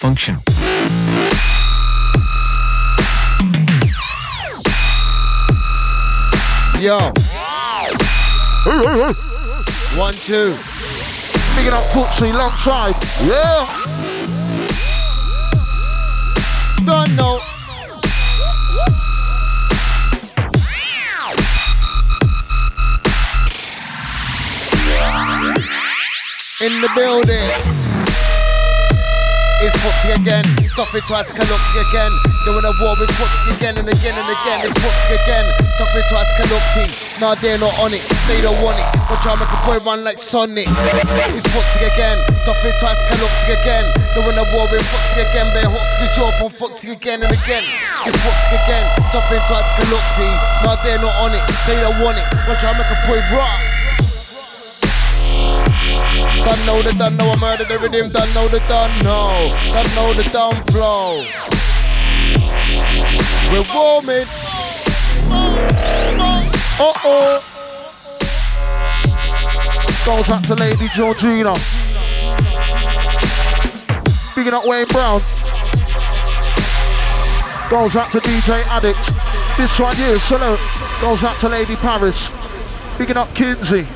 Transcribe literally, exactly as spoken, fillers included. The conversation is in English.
Function. Yo. One, two. Picking up Footsie, long side. Yeah. Don't know. In the building. It's Footsie again. Duffy tries to Caluxy again. Doing a war with Footsie again and again and again. It's Footsie again. Duffy tries to Caluxy. Nah, they're not on it. They don't want it. But try to make a boy run like Sonic. It's Footsie again. Duffy tries to Caluxy again. Doing a war with Footsie again. Bear hooks to jaw from Footsie again and again. It's Footsie again. Duffy tries to Caluxy. Nah, they're not on it. They don't want it. But try to make a boy run. Don't know the done, know I murdered the rhythm. Don't know the done, no. Don't know the done flow. We're warming. Uh-oh. Goes out to Lady Georgina. Bigging up Wayne Brown. Goes out to D J Addict. This one here, salute. Goes out to Lady Paris. Bigging up Kinsey.